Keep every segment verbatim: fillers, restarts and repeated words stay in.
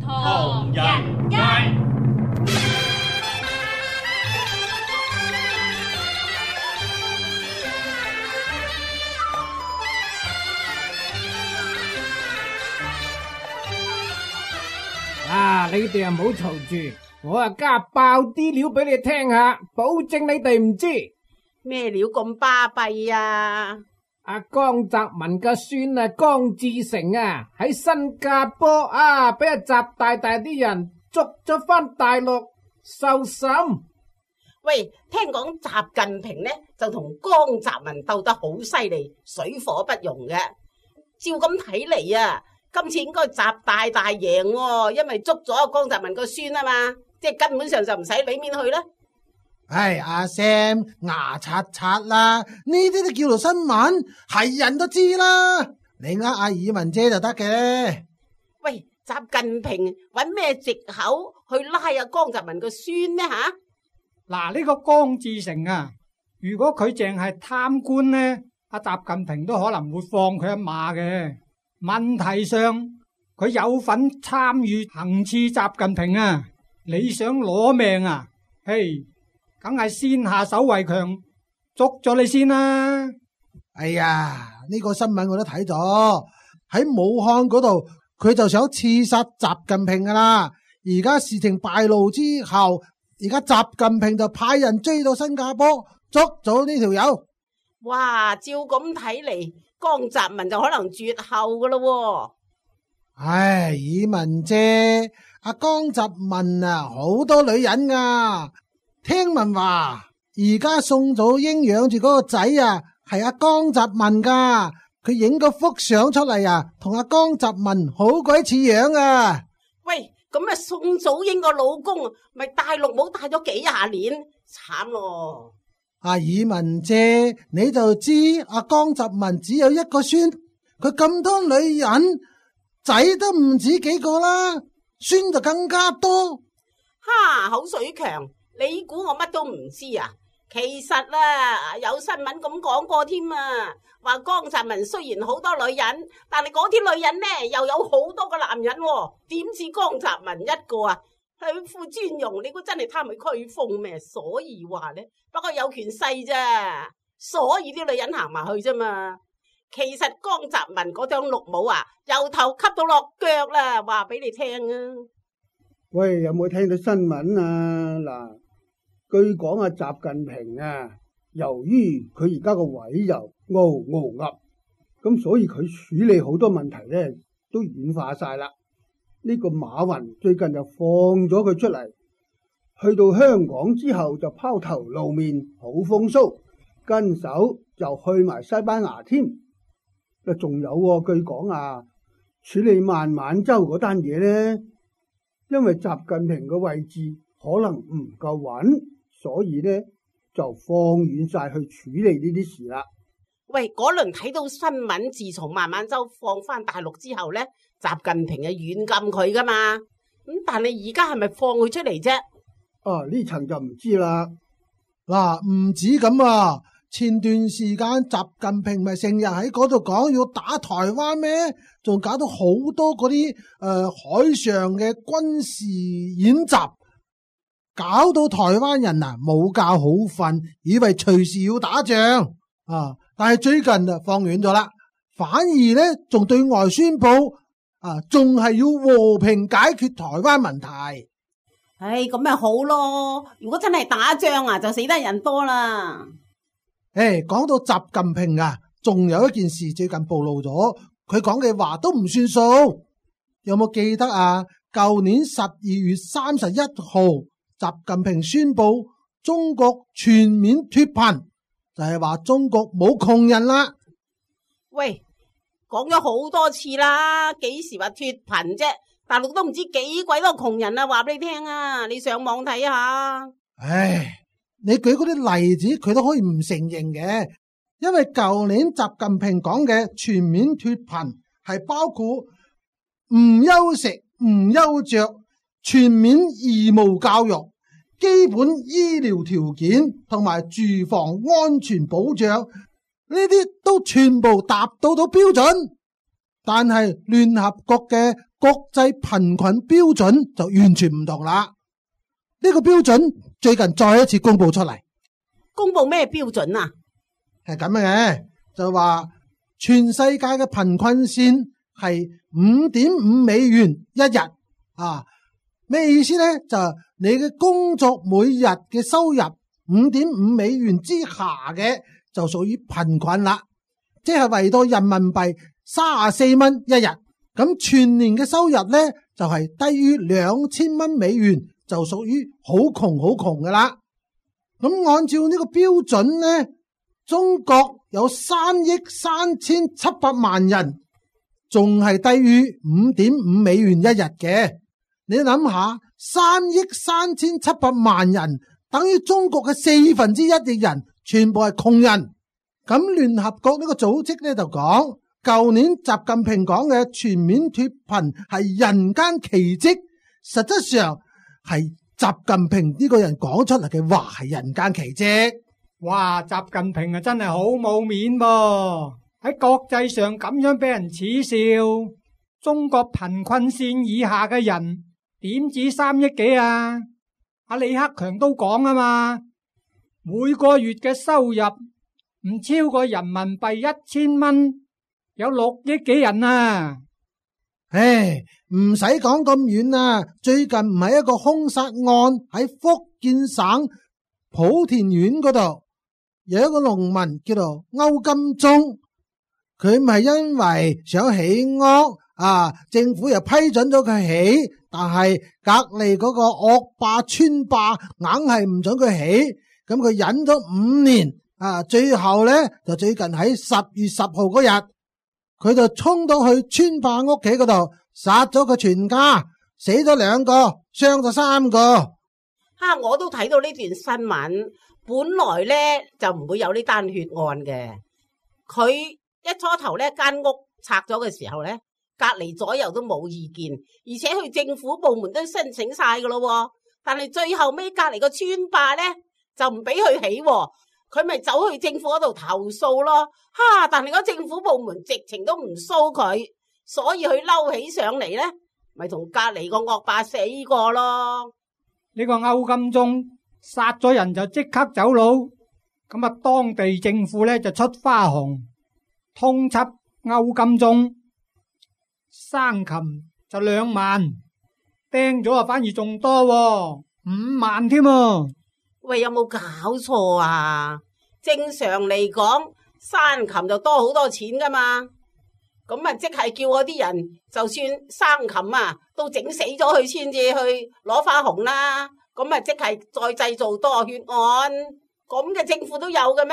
唐人街。 啊！你哋啊唔好嘈住，我啊加爆啲料俾你聽下，保證你哋唔知咩料咁巴閉啊！ 阿江澤民嘅孫啊江志成啊喺新加坡啊俾阿習大大啲人捉咗翻大陸受審。 喂，聽講習近平呢就同江澤民鬥得好犀利，水火不容嘅。照咁睇嚟啊，今次應該習大大贏喎，因為捉咗江澤民個孫啊嘛，即係根本上就唔使俾面去啦。 唉，阿 Sam 牙刷刷啦，呢啲都叫做新聞，係人都知啦。你呃阿爾文姐就得嘅。 喂，習近平揾咩藉口去拉阿江澤民個孫呢吓？ 嗱，呢個江志成啊，如果佢淨係貪官呢，阿習近平都可能會放佢一馬嘅。問題上佢有份參與行刺習近平啊，你想攞命啊？嘿！梗係先下手為強，捉咗你先啦！ 哎呀，呢個新聞我都睇咗，喺武漢嗰度，佢就想刺殺習近平噶啦。而家事情敗露之後，而家習近平就派人追到新加坡，捉咗呢條友。 哇，照咁睇嚟，江澤民就可能絕後噶咯。 唉，爾文姐，阿江澤民啊，好多女人噶。聽聞話而家宋祖英養住嗰個仔啊，係阿江澤民噶，佢影個幅相出嚟啊，同阿江澤民好鬼似樣啊！ 喂，咁啊宋祖英個老公咪大陸冇帶咗幾廿年，慘咯！ 阿爾文姐，你就知阿江澤民只有一個孫，佢咁多女人，仔都唔止幾個啦，孫就更加多。 哈，口水強！你估我乜都唔知啊？其實啊，有新聞咁講過添啊，話江澤民雖然好多女人，但係嗰啲女人呢又有好多個男人，點似江澤民一個啊？佢副尊容，你估真係貪佢驅風咩？所以話呢，不過有權勢咋，所以啲女人行埋去啫嘛。其實江澤民嗰頂綠帽啊，由頭吸到落腳啦，話俾你聽啊！ 喂，有冇聽到新聞啊？嗱。據講啊，習近平啊，由於佢而家個位又傲傲噏，咁所以佢處理好多問題咧都軟化晒啦。呢個馬雲最近就放咗佢出嚟，去到香港之後就拋頭露面，好風騷，跟手就去埋西班牙添。啊，仲有喎，據講啊，處理孟晚舟嗰單嘢咧，因為習近平嘅位置可能唔夠穩。所以咧就放遠晒去處理呢啲事啦。 喂，嗰輪睇到新聞，自從孟晚舟放翻大陸之後咧，習近平係軟禁佢噶嘛。咁但係而家係咪放佢出嚟啫？ 啊，呢層就唔知啦。 嗱，唔止咁啊，前段時間習近平咪成日喺嗰度講要打台灣咩？仲搞到好多嗰啲誒海上嘅軍事演習。搞到台灣人啊冇覺好瞓，以為隨時要打仗啊！但係最近啊放軟咗啦，反而咧仲對外宣布啊，仲係要和平解決台灣問題。 唉，咁咪好咯！如果真係打仗啊，就死得人多啦。 誒，講到習近平啊，仲有一件事最近暴露咗，佢講嘅話都唔算數。有冇記得啊？舊年十二月三十一號。習近平宣布中國全面脫貧，就係話中國冇窮人啦。 喂，講咗好多次啦，幾時話脫貧啫？大陸都唔知幾鬼多窮人啊！話俾你聽啊，你上網睇下。 唉，你舉嗰啲例子，佢都可以唔承認嘅，因為舊年習近平講嘅全面脫貧係包括唔憂食、唔憂着、全面義務教育、基本醫療條件同埋住房安全保障，呢啲都全部達到到標準。 但係聯合國嘅國際貧困標準就完全唔同啦。呢個標準最近再一次公布出嚟。 公布咩標準啊？ 係咁嘅，就話全世界嘅貧困線係五點五美元一日啊。咩意思呢？就你嘅工作每日嘅收入五點五美元之下嘅就屬於貧困啦，即係為到人民幣三十四蚊一日。咁全年嘅收入呢，就係低於兩千蚊美元，就屬於好窮好窮噶啦。咁按照呢個標準呢，中國有三億三千七百萬人，仲係低於五點五美元一日嘅。你諗下，三億三千七百萬人等於中國嘅四分之一嘅人，全部係窮人。咁聯合國呢個組織呢就講，舊年習近平講嘅全面脫貧係人間奇蹟，實質上係習近平呢個人講出嚟嘅話係人間奇蹟。 哇！習近平啊真係好冇面噃，喺國際上咁樣俾人恥笑。中國貧困線以下嘅人點止三億幾啊？阿李克強都講啊嘛，每個月嘅收入唔超過人民幣一千蚊，有六億幾人啊！ 唉，唔使講咁遠啊！最近唔係一個兇殺案喺福建省莆田縣嗰度，有一個農民叫做歐金忠，佢唔係因為想起屋啊，政府又批准咗佢起，但係隔籬嗰個惡霸村霸硬係唔准佢起，咁佢忍咗五年啊，最後呢，就最近喺十月十號嗰日，佢就衝到去村霸屋企嗰度，殺咗佢全家，死咗兩個，傷咗三個。 哈、啊！我都睇到呢段新聞，本來呢就唔會有呢單血案嘅。佢一初頭呢間屋拆咗嘅時候呢，隔籬左右都冇意見，而且去政府部門都申請晒噶咯。但係最後尾隔籬個村霸呢就唔俾佢起，佢咪走去政府嗰度投訴咯。哈！但係嗰政府部門直情都唔蘇佢，所以佢嬲起上嚟呢，咪同隔籬個惡霸死過咯。 呢個歐金忠殺咗人就即刻走佬，咁啊當地政府呢就出花紅通緝歐金忠，生擒就兩萬，釘咗啊反而仲多喎，五萬添啊！ 喂，有冇搞錯啊？正常嚟講，生擒就多好多錢噶嘛，咁啊即係叫嗰啲人就算生擒啊，都整死咗佢先至去攞花紅啦。咁啊即係再製造多血案，咁嘅政府都有嘅咩？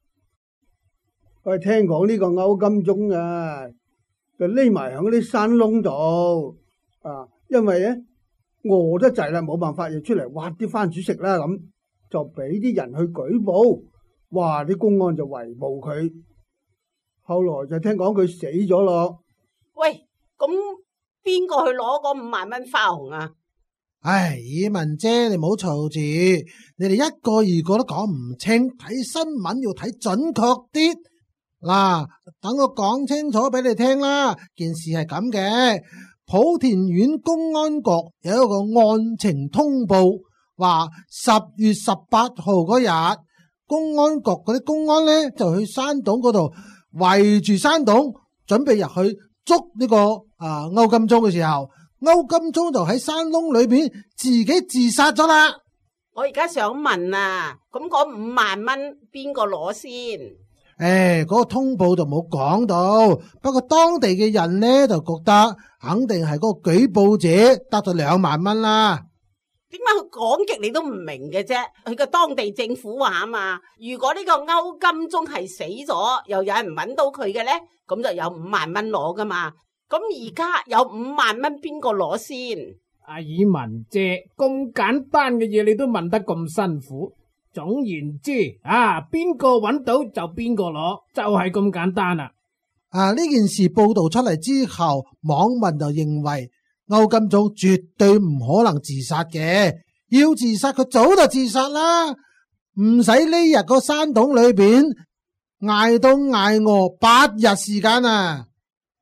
喂，聽講呢個歐金忠啊，就匿埋響嗰啲山窿度啊，因為咧餓得滯啦，冇辦法要出嚟挖啲番薯食啦，咁就俾啲人去舉報，哇！啲公安就圍捕佢，後來就聽講佢死咗咯。 喂，咁邊個去攞嗰五萬蚊花紅啊？ 唉，以文姐，你唔好嘈住，你哋一個二個都講唔清，睇新聞要睇準確啲。嗱，等我講清楚俾你聽啦。件事係咁嘅，莆田縣公安局有一個案情通報，話十月十八號嗰日，公安局嗰啲公安呢就去山洞嗰度圍住山洞，準備入去捉呢個啊歐金忠嘅時候，歐金忠就喺山窿裏邊自己自殺咗啦。 我而家想問啊，咁嗰五萬蚊邊個攞先？ 誒，嗰個通報就冇講到，不過當地嘅人呢就覺得肯定係嗰個舉報者得咗兩萬蚊啦。 點解佢講極你都唔明嘅啫？佢個當地政府話啊嘛，如果呢個歐金忠係死咗，又有人揾到佢嘅呢，咁就有五萬蚊攞噶嘛。咁而家有五萬蚊邊個攞先？ 阿爾文姐，咁簡單嘅嘢你都問得咁辛苦。總言之，啊，邊個揾到就邊個攞，就係咁簡單啦。 啊，呢件事報道出嚟之後，網民就認為歐金忠絕對唔可能自殺嘅，要自殺佢早就自殺啦，唔使匿入個山洞裏邊挨到挨餓八日時間啊！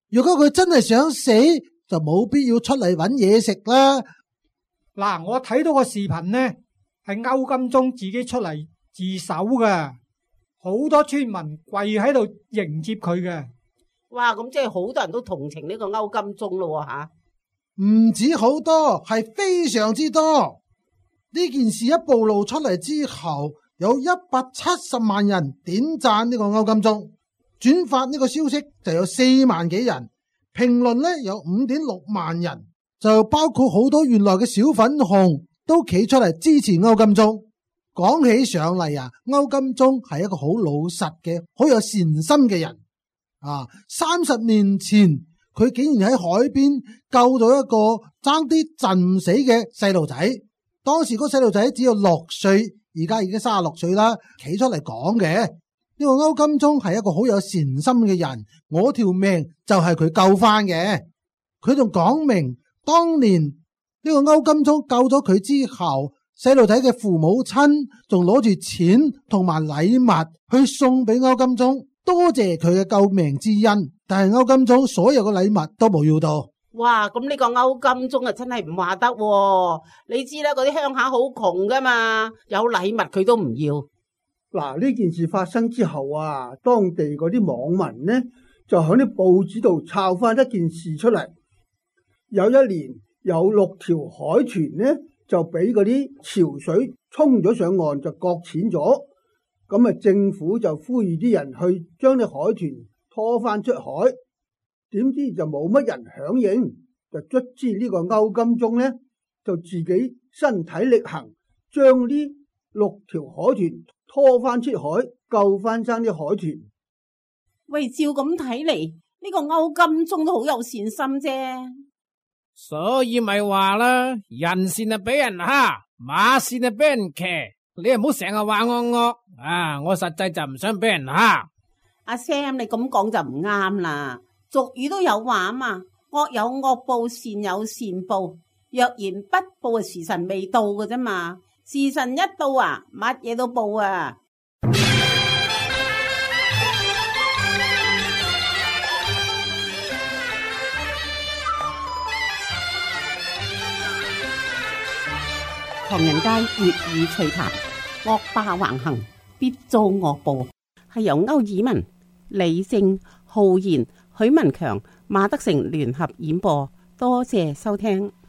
如果佢真係想死，就冇必要出嚟揾嘢食啦。 嗱，我睇到個視頻呢，係歐金忠自己出嚟自首嘅，好多村民跪喺度迎接佢嘅。 哇，咁即係好多人都同情呢個歐金忠咯吓。 唔止好多，係非常之多。呢件事一暴露出嚟之後，有一百七十萬人點讚呢個歐金忠，轉發呢個消息就有四萬幾人，評論呢有五點六萬人，就包括好多原來嘅小粉紅都企出嚟支持歐金忠。講起上嚟啊，歐金忠係一個好老實嘅、好有善心嘅人啊！三十年前佢竟然喺海邊救咗一個爭啲浸死嘅細路仔，當時嗰細路仔只有六歲，而家已經三十六歲啦，企出嚟講嘅。呢個歐金忠係一個好有善心嘅人，我條命就係佢救翻嘅。佢仲講明當年呢個歐金忠救咗佢之後，細路仔嘅父母親仲攞住錢同埋禮物去送俾歐金忠，多謝佢嘅救命之恩。但係歐金忠所有嘅禮物都冇要到。 哇，咁呢個歐金忠啊，真係唔話得喎。你知啦，嗰啲鄉下好窮噶嘛，有禮物佢都唔要。 嗱，呢件事發生之後啊，當地嗰啲網民呢就喺啲報紙度抄翻一件事出嚟。有一年有六條海豚呢就俾嗰啲潮水沖咗上岸，就擱淺咗。咁啊，政府就呼籲啲人去將啲海豚拖翻出海，點知就冇乜人響應，就卒之呢個歐金忠呢就自己身體力行，將呢六條海豚拖翻出海，救翻生啲海豚。 喂，照咁睇嚟，呢個歐金忠都好有善心啫。 所以咪話啦，人善啊俾人蝦，馬善啊俾人騎。你又唔好成日話我惡啊！我實際就唔想俾人蝦。 阿 Sam， 你咁講就唔啱啦。俗語都有話啊嘛，惡有惡報，善有善報。若然不報，時辰未到嘅啫嘛。時辰一到啊，乜嘢都報啊。唐人街粵語趣談，惡霸橫行，必遭惡報，係由歐爾文、李正、浩然、許文強、馬德成聯合演播，多謝收聽。